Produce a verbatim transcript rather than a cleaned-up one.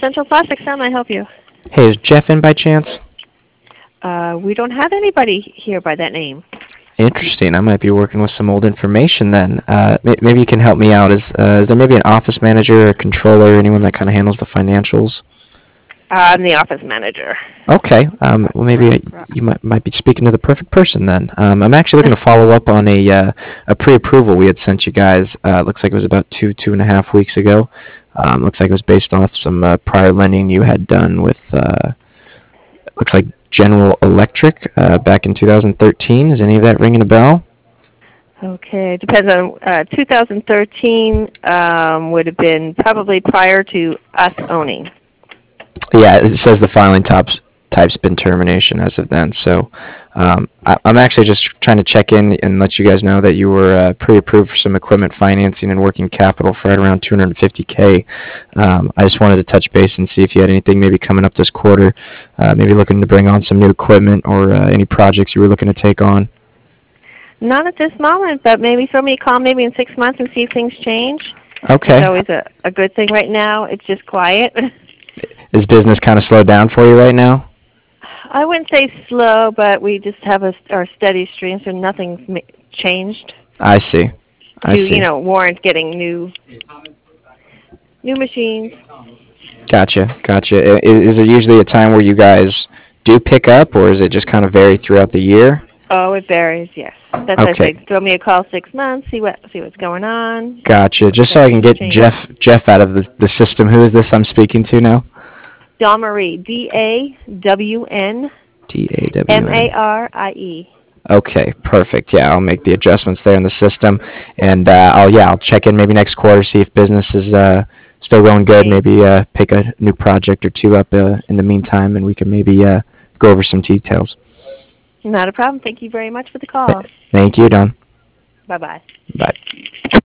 Central Plastics. How may I help you? Hey, is Jeff in by chance? Uh, we don't have anybody here by that name. Interesting. I might be working with some old information then. Uh, may- maybe you can help me out. Is uh, is there maybe an office manager or controller, anyone that kind of handles the financials? Uh, I'm the office manager. Okay. Um, well, maybe I, you might might be speaking to the perfect person then. Um, I'm actually looking to follow up on a uh, a pre-approval we had sent you guys. Uh, looks like it was about two two and a half weeks ago. Um, looks like it was based off some uh, prior lending you had done with. Uh, looks like General Electric uh, back in two thousand thirteen. Is any of that ringing a bell? Okay, it depends on, uh, two thousand thirteen um, would have been probably prior to us owning. Yeah, it says the filing type's type's been termination as of then. So um, I, I'm actually just trying to check in and let you guys know that you were uh, pre-approved for some equipment financing and working capital for right around two hundred fifty K. Um, I just wanted to touch base and see if you had anything maybe coming up this quarter, uh, maybe looking to bring on some new equipment or uh, any projects you were looking to take on. Not at this moment, but maybe throw me a call maybe in six months and see if things change. Okay. It's always a, a good thing. Right now, it's just quiet. Is business kind of slowed down for you right now? I wouldn't say slow, but we just have a, our steady stream, so nothing's ma- changed I see. I to, see. you know, warrant getting new new machines. Gotcha, gotcha. I- Is it usually a time where you guys do pick up, or is it just kind of vary throughout the year? Oh, it varies, yes. That's why I Okay, say throw me a call six months, see what see what's going on. gotcha. Just so I can get Change. Jeff Jeff out of the, the system. Who is this I'm speaking to now? Dawn Marie, D A W N D A W M A N. R I E. Okay, perfect. Yeah, I'll make the adjustments there in the system, and uh, I'll yeah I'll check in maybe next quarter, see if business is uh, still going good. Great. Maybe uh, pick a new project or two up uh, in the meantime, and we can maybe uh, go over some details. Not a problem. Thank you very much for the Th- call. Thank you, Don. Bye-bye. Bye.